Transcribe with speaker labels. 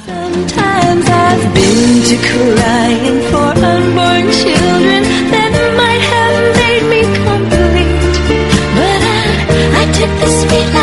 Speaker 1: Sometimes I've been to crying for unborn children that might have made me complete. But I took the sweet